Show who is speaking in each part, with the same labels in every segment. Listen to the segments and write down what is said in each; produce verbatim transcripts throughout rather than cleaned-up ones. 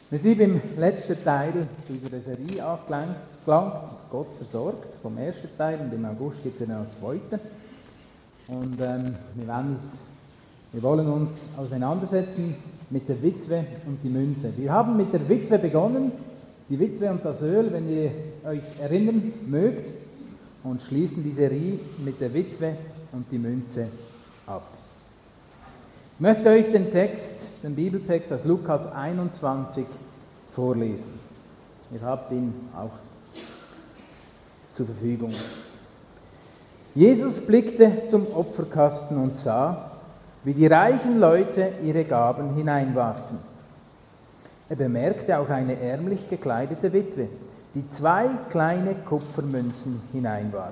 Speaker 1: Wir sind im letzten Teil unserer Serie angelangt, Gott versorgt, vom ersten Teil, und im August gibt es ja noch einen zweiten. Und ähm, wir, wollen uns, wir wollen uns auseinandersetzen mit der Witwe und die Münze. Wir haben mit der Witwe begonnen, die Witwe und das Öl, wenn ihr euch erinnern mögt, und schließen die Serie mit der Witwe und die Münze ab. Ich möchte euch den Text, den Bibeltext aus Lukas einundzwanzig vorlesen. Ihr habt ihn auch zur Verfügung. Jesus blickte zum Opferkasten und sah, wie die reichen Leute ihre Gaben hineinwarfen. Er bemerkte auch eine ärmlich gekleidete Witwe, die zwei kleine Kupfermünzen hineinwarf.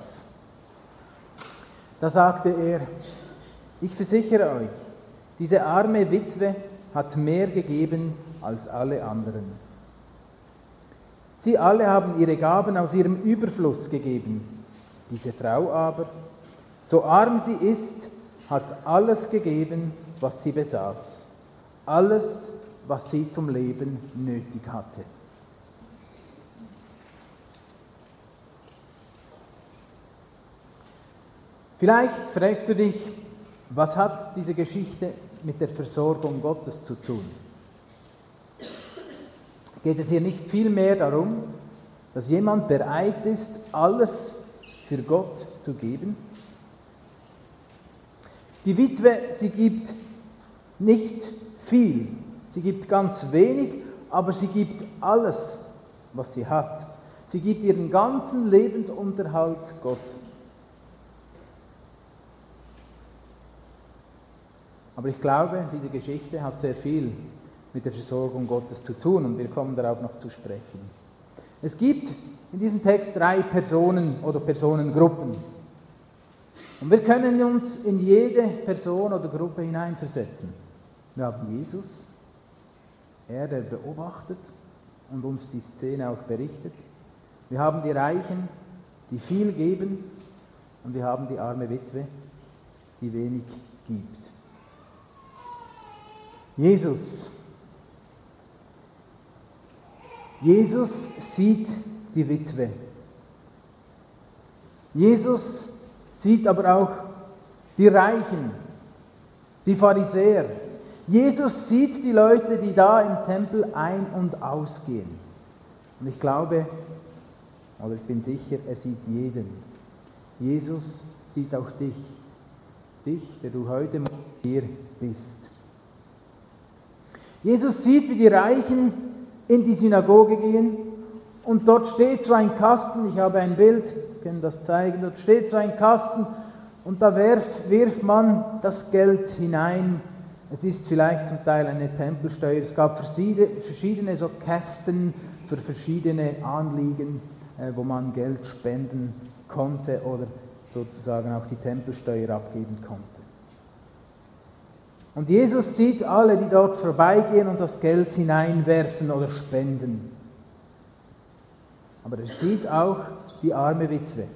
Speaker 1: Da sagte er: Ich versichere euch, diese arme Witwe hat mehr gegeben als alle anderen. Sie alle haben ihre Gaben aus ihrem Überfluss gegeben. Diese Frau aber, so arm sie ist, hat alles gegeben, was sie besaß. Alles, was sie zum Leben nötig hatte. Vielleicht fragst du dich, was hat diese Geschichte mit der Versorgung Gottes zu tun? Geht es hier nicht vielmehr darum, dass jemand bereit ist, alles für Gott zu geben? Die Witwe, sie gibt nicht viel, sie gibt ganz wenig, aber sie gibt alles, was sie hat. Sie gibt ihren ganzen Lebensunterhalt Gott. Aber ich glaube, diese Geschichte hat sehr viel mit der Versorgung Gottes zu tun, und wir kommen darauf noch zu sprechen. Es gibt in diesem Text drei Personen oder Personengruppen. Und wir können uns in jede Person oder Gruppe hineinversetzen. Wir haben Jesus, er, der beobachtet und uns die Szene auch berichtet. Wir haben die Reichen, die viel geben, und wir haben die arme Witwe, die wenig gibt. Jesus. Jesus sieht die Witwe. Jesus sieht aber auch die Reichen, die Pharisäer. Jesus sieht die Leute, die da im Tempel ein- und ausgehen. Und ich glaube, oder ich bin sicher, er sieht jeden. Jesus sieht auch dich. Dich, der du heute hier bist. Jesus sieht, wie die Reichen in die Synagoge gehen, und dort steht so ein Kasten, ich habe ein Bild, wir können das zeigen, dort steht so ein Kasten, und da wirft, wirft man das Geld hinein. Es ist vielleicht zum Teil eine Tempelsteuer, es gab verschiedene, verschiedene so Kästen für verschiedene Anliegen, äh, wo man Geld spenden konnte oder sozusagen auch die Tempelsteuer abgeben konnte. Und Jesus sieht alle, die dort vorbeigehen und das Geld hineinwerfen oder spenden. Aber er sieht auch die arme Witwe.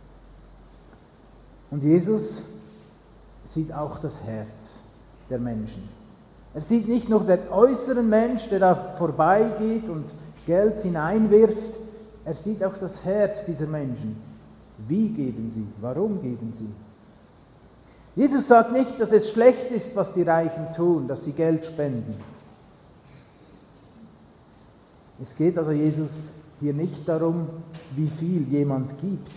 Speaker 1: Und Jesus sieht auch das Herz der Menschen. Er sieht nicht nur den äußeren Mensch, der da vorbeigeht und Geld hineinwirft, er sieht auch das Herz dieser Menschen. Wie geben sie? Warum geben sie? Jesus sagt nicht, dass es schlecht ist, was die Reichen tun, dass sie Geld spenden. Es geht also Jesus hier nicht darum, wie viel jemand gibt,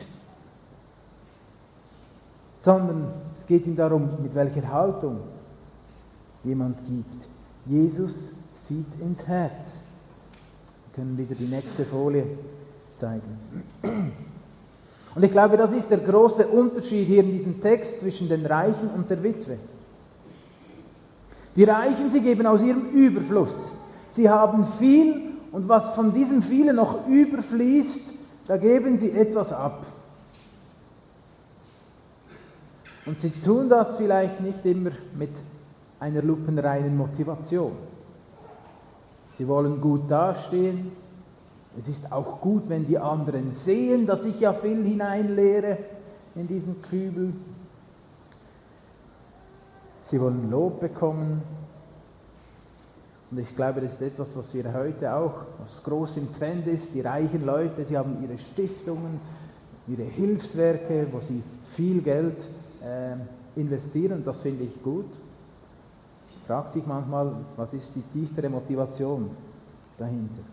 Speaker 1: sondern es geht ihm darum, mit welcher Haltung jemand gibt. Jesus sieht ins Herz. Wir können wieder die nächste Folie zeigen. Und ich glaube, das ist der große Unterschied hier in diesem Text zwischen den Reichen und der Witwe. Die Reichen, sie geben aus ihrem Überfluss. Sie haben viel, und was von diesem vielen noch überfließt, da geben sie etwas ab. Und sie tun das vielleicht nicht immer mit einer lupenreinen Motivation. Sie wollen gut dastehen. Es ist auch gut, wenn die anderen sehen, dass ich ja viel hineinleere in diesen Kübel. Sie wollen Lob bekommen. Und ich glaube, das ist etwas, was wir heute auch, was groß im Trend ist. Die reichen Leute, sie haben ihre Stiftungen, ihre Hilfswerke, wo sie viel Geld äh, investieren. Das finde ich gut. Fragt sich manchmal, was ist die tiefere Motivation dahinter?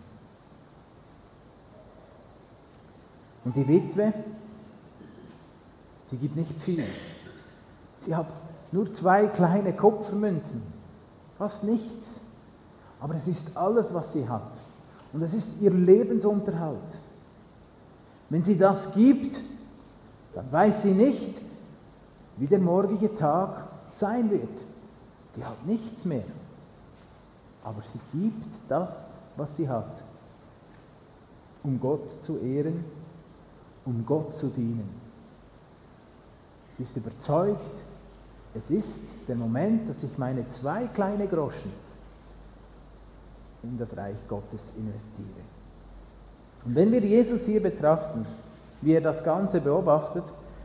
Speaker 1: Und die Witwe, sie gibt nicht viel. Sie hat nur zwei kleine Kupfermünzen, fast nichts. Aber es ist alles, was sie hat. Und es ist ihr Lebensunterhalt. Wenn sie das gibt, dann weiß sie nicht, wie der morgige Tag sein wird. Sie hat nichts mehr. Aber sie gibt das, was sie hat, um Gott zu ehren, um Gott zu dienen. Sie ist überzeugt, es ist der Moment, dass ich meine zwei kleine Groschen in das Reich Gottes investiere. Und wenn wir Jesus hier betrachten, wie er das Ganze beobachtet,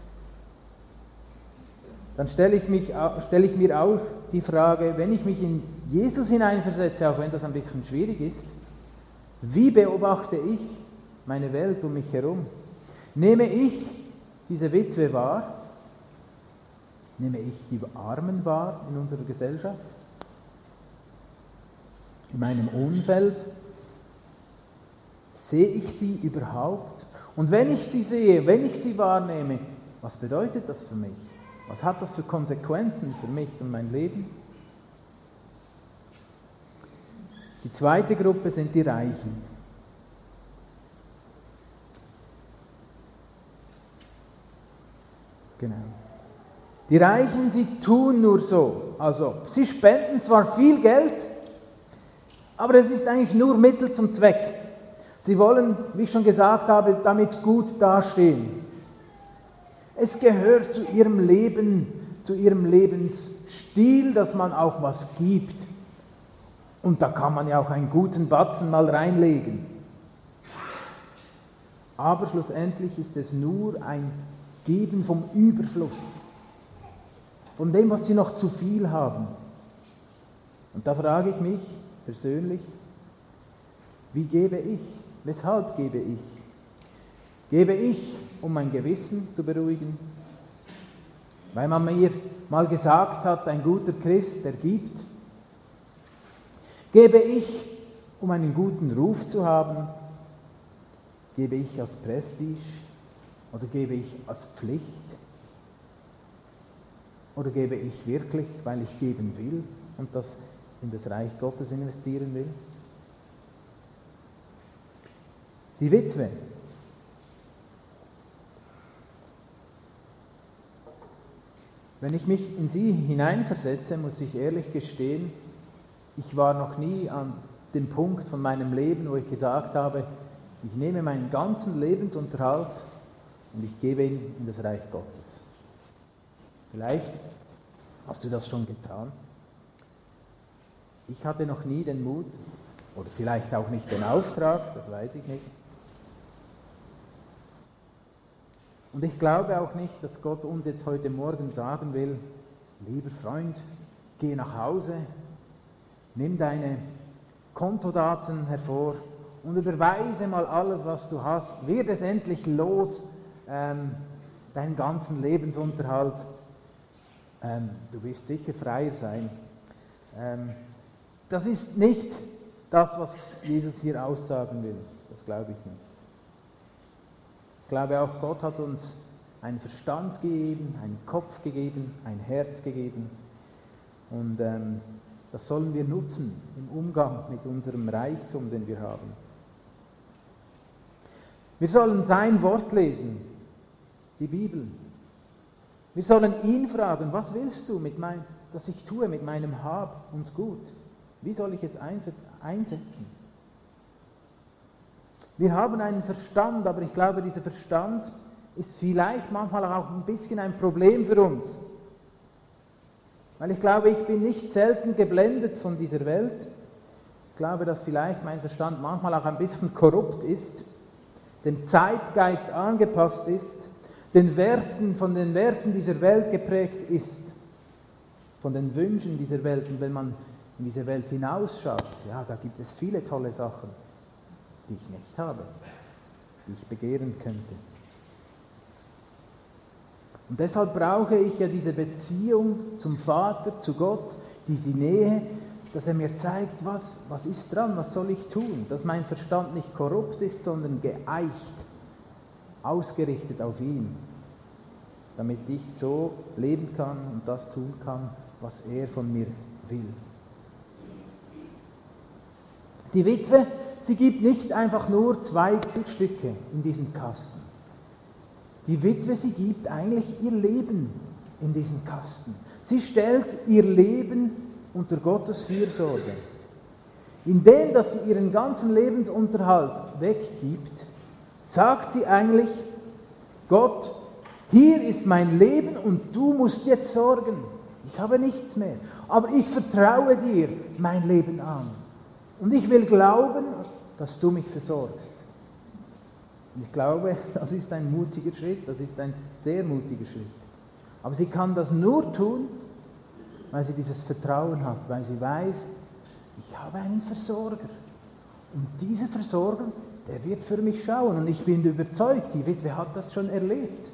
Speaker 1: dann stelle ich, mich, stelle ich mir auch die Frage, wenn ich mich in Jesus hineinversetze, auch wenn das ein bisschen schwierig ist, wie beobachte ich meine Welt um mich herum? Nehme ich diese Witwe wahr? Nehme ich die Armen wahr in unserer Gesellschaft? In meinem Umfeld? Sehe ich sie überhaupt? Und wenn ich sie sehe, wenn ich sie wahrnehme, was bedeutet das für mich? Was hat das für Konsequenzen für mich und mein Leben? Die zweite Gruppe sind die Reichen. Genau. Die Reichen, sie tun nur so, also sie spenden zwar viel Geld, aber es ist eigentlich nur Mittel zum Zweck. Sie wollen, wie ich schon gesagt habe, damit gut dastehen. Es gehört zu ihrem Leben, zu ihrem Lebensstil, dass man auch was gibt. Und da kann man ja auch einen guten Batzen mal reinlegen. Aber schlussendlich ist es nur ein Geben vom Überfluss, von dem, was sie noch zu viel haben. Und da frage ich mich persönlich, wie gebe ich? Weshalb gebe ich? Gebe ich, um mein Gewissen zu beruhigen? Weil man mir mal gesagt hat, ein guter Christ, der gibt? Gebe ich, um einen guten Ruf zu haben? Gebe ich als Prestige? Oder gebe ich als Pflicht? Oder gebe ich wirklich, weil ich geben will und das in das Reich Gottes investieren will? Die Witwe. Wenn ich mich in sie hineinversetze, muss ich ehrlich gestehen, ich war noch nie an dem Punkt von meinem Leben, wo ich gesagt habe, ich nehme meinen ganzen Lebensunterhalt und ich gebe ihn in das Reich Gottes. Vielleicht hast du das schon getan. Ich hatte noch nie den Mut, oder vielleicht auch nicht den Auftrag, das weiß ich nicht. Und ich glaube auch nicht, dass Gott uns jetzt heute Morgen sagen will, lieber Freund, geh nach Hause, nimm deine Kontodaten hervor und überweise mal alles, was du hast, wird es endlich los, ähm, deinen ganzen Lebensunterhalt. Ähm, du wirst sicher freier sein. Ähm, das ist nicht das, was Jesus hier aussagen will. Das glaube ich nicht. Ich glaube auch, Gott hat uns einen Verstand gegeben, einen Kopf gegeben, ein Herz gegeben. Und ähm, das sollen wir nutzen im Umgang mit unserem Reichtum, den wir haben. Wir sollen sein Wort lesen, die Bibel. Wir sollen ihn fragen, was willst du, mit mein, dass ich tue mit meinem Hab und Gut? Wie soll ich es einsetzen? Wir haben einen Verstand, aber ich glaube, dieser Verstand ist vielleicht manchmal auch ein bisschen ein Problem für uns. Weil ich glaube, ich bin nicht selten geblendet von dieser Welt. Ich glaube, dass vielleicht mein Verstand manchmal auch ein bisschen korrupt ist, dem Zeitgeist angepasst ist, den Werten, von den Werten dieser Welt geprägt ist, von den Wünschen dieser Welt. Und wenn man in diese Welt hinausschaut, ja, da gibt es viele tolle Sachen, die ich nicht habe, die ich begehren könnte. Und deshalb brauche ich ja diese Beziehung zum Vater, zu Gott, diese Nähe, dass er mir zeigt, was, was ist dran, was soll ich tun, dass mein Verstand nicht korrupt ist, sondern geeicht, ausgerichtet auf ihn, damit ich so leben kann und das tun kann, was er von mir will. Die Witwe, sie gibt nicht einfach nur zwei Stücke in diesen Kasten. Die Witwe, sie gibt eigentlich ihr Leben in diesen Kasten. Sie stellt ihr Leben unter Gottes Fürsorge. Indem, dass sie ihren ganzen Lebensunterhalt weggibt, sagt sie eigentlich, Gott, hier ist mein Leben und du musst jetzt sorgen. Ich habe nichts mehr, aber ich vertraue dir mein Leben an. Und ich will glauben, dass du mich versorgst. Und ich glaube, das ist ein mutiger Schritt, das ist ein sehr mutiger Schritt. Aber sie kann das nur tun, weil sie dieses Vertrauen hat, weil sie weiß, ich habe einen Versorger. Und dieser Versorger, der wird für mich schauen. Und ich bin überzeugt, die Witwe hat das schon erlebt.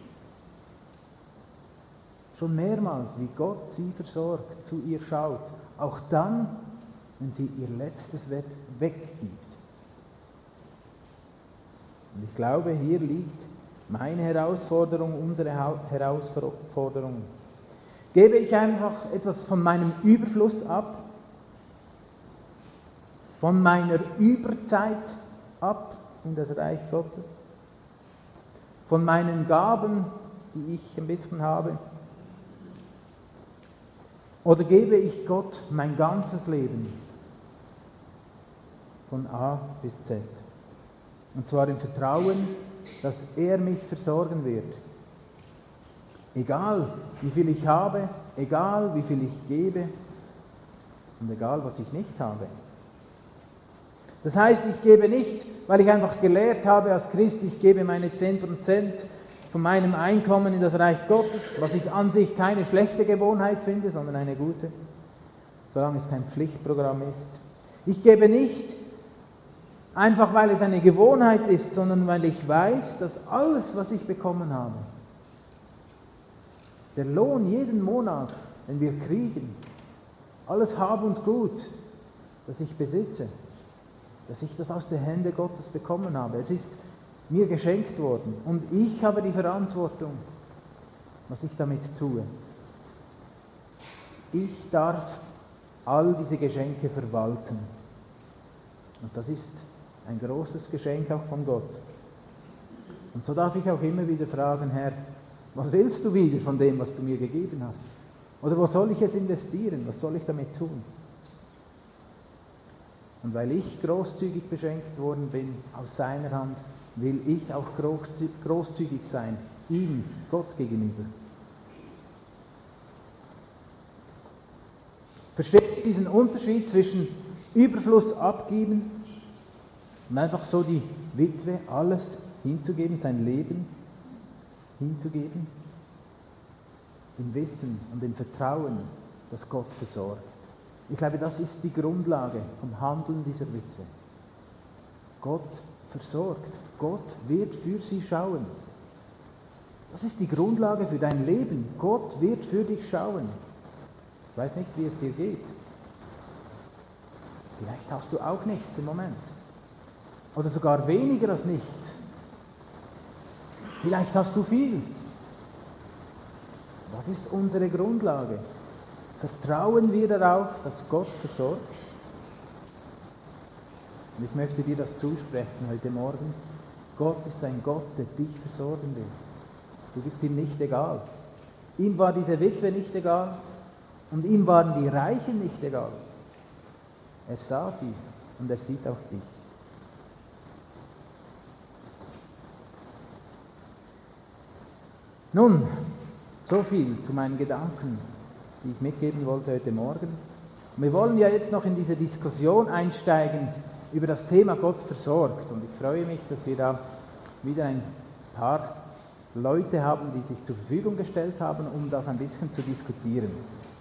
Speaker 1: Schon mehrmals, wie Gott sie versorgt, zu ihr schaut. Auch dann, wenn sie ihr letztes weggibt. Und ich glaube, hier liegt meine Herausforderung, unsere Herausforderung. Gebe ich einfach etwas von meinem Überfluss ab, von meiner Überzeit ab in das Reich Gottes, von meinen Gaben, die ich ein bisschen habe, oder gebe ich Gott mein ganzes Leben, von A bis Z? Und zwar im Vertrauen, dass er mich versorgen wird. Egal, wie viel ich habe, egal, wie viel ich gebe und egal, was ich nicht habe. Das heißt, ich gebe nicht, weil ich einfach gelehrt habe als Christ, ich gebe meine zehn Prozent von meinem Einkommen in das Reich Gottes, was ich an sich keine schlechte Gewohnheit finde, sondern eine gute, solange es kein Pflichtprogramm ist. Ich gebe nicht einfach, weil es eine Gewohnheit ist, sondern weil ich weiß, dass alles, was ich bekommen habe, der Lohn jeden Monat, den wir kriegen, alles Hab und Gut, das ich besitze, dass ich das aus den Händen Gottes bekommen habe. Es ist mir geschenkt worden und ich habe die Verantwortung, was ich damit tue. Ich darf all diese Geschenke verwalten. Und das ist ein großes Geschenk auch von Gott. Und so darf ich auch immer wieder fragen, Herr, was willst du wieder von dem, was du mir gegeben hast? Oder wo soll ich es investieren? Was soll ich damit tun? Und weil ich großzügig beschenkt worden bin aus seiner Hand, will ich auch großzügig sein, ihm, Gott gegenüber. Versteht ihr diesen Unterschied zwischen Überfluss abgeben und einfach so die Witwe alles hinzugeben, sein Leben hinzugeben? Im Wissen und im Vertrauen, dass Gott versorgt. Ich glaube, das ist die Grundlage vom Handeln dieser Witwe. Gott versorgt. Gott wird für sie schauen. Das ist die Grundlage für dein Leben. Gott wird für dich schauen. Ich weiß nicht, wie es dir geht. Vielleicht hast du auch nichts im Moment. Oder sogar weniger als nichts. Vielleicht hast du viel. Was ist unsere Grundlage? Vertrauen wir darauf, dass Gott versorgt? Und ich möchte dir das zusprechen heute Morgen. Gott ist ein Gott, der dich versorgen will. Du bist ihm nicht egal. Ihm war diese Witwe nicht egal und ihm waren die Reichen nicht egal. Er sah sie und er sieht auch dich. Nun, so viel zu meinen Gedanken, die ich mitgeben wollte heute Morgen. Und wir wollen ja jetzt noch in diese Diskussion einsteigen über das Thema Gott versorgt. Und ich freue mich, dass wir da wieder ein paar Leute haben, die sich zur Verfügung gestellt haben, um das ein bisschen zu diskutieren.